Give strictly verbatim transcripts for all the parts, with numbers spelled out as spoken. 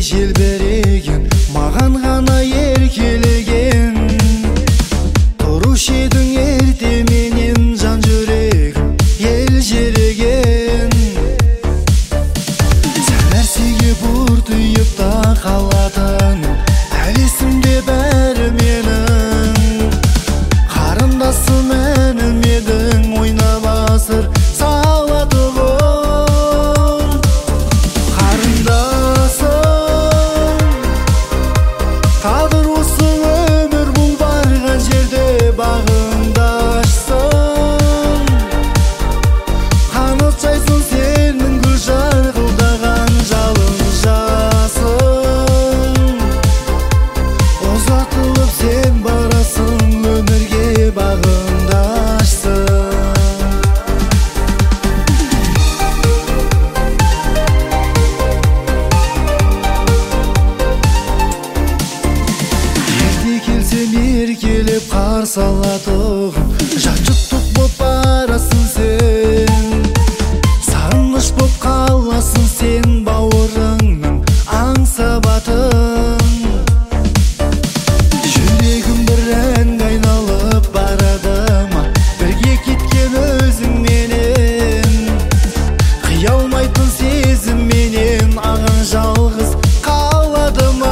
желбіреген, маған ғана еркелеген. Тұрушы едің ерте менен жан жүрегім елжіреген. Сәл нәрсеге бұртиып та қалатын, әлі есімде бәрі менің. Қарындасым әнім едің, ойнап асыр салатығым. Қарындасым, тағдыр осы өмір, бұл барған жерде бағыңды ашсын. Қанат жайсын сенің гүл жарқылдаған жалын жасын. Ұзатылып сен барасың, өмірге бағыңды ашсын. Ерте келсем еркелеп қарсы алатұғым, жат жұттық боп барасың сен. Сағыныш боп қаласың сен бауырыңның аңсабатын. Жүрегім бір әнге айналып барады ма, бірге кеткен өзіңменен. Қия алмайтын сезімменен аған жалғыз қалады ма?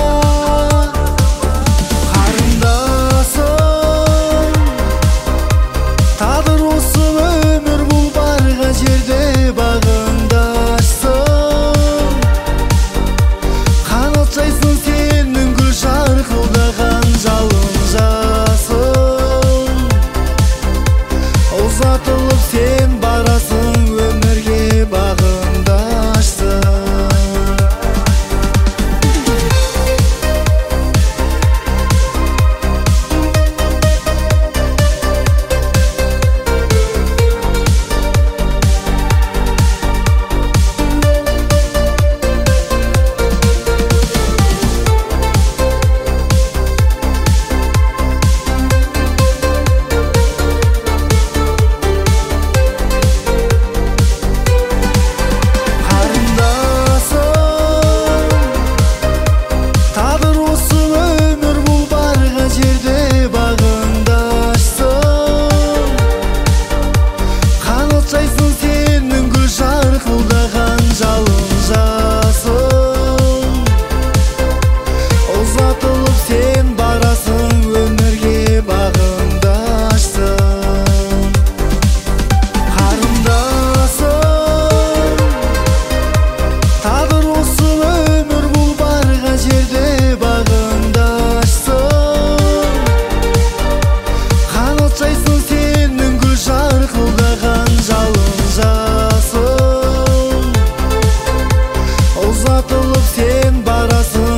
Қарындасым, тағдыр осы өмір, бұл барған жерде бағыңды ашсын. Қанат жайсын сенің гүл жарқылдаған жалын жасын. Ұзатылып сен барасың, өмірге бағыңды ашсын. Тағдыр осы өмір, бұл барған жерде бағыңды ашсын. Қанат жайсын сенің гүл жарқылдаған жалын жасын. Ұзатылып сен барасың, өмірге бағыңды ашсын. Қарындасым, тағдыр осы өмір, бұл барған жерде бағыңды ашсын. Қанат жайсын сенің гүл жарқылдаған жалын жасын. Ұзатылып сен барасың,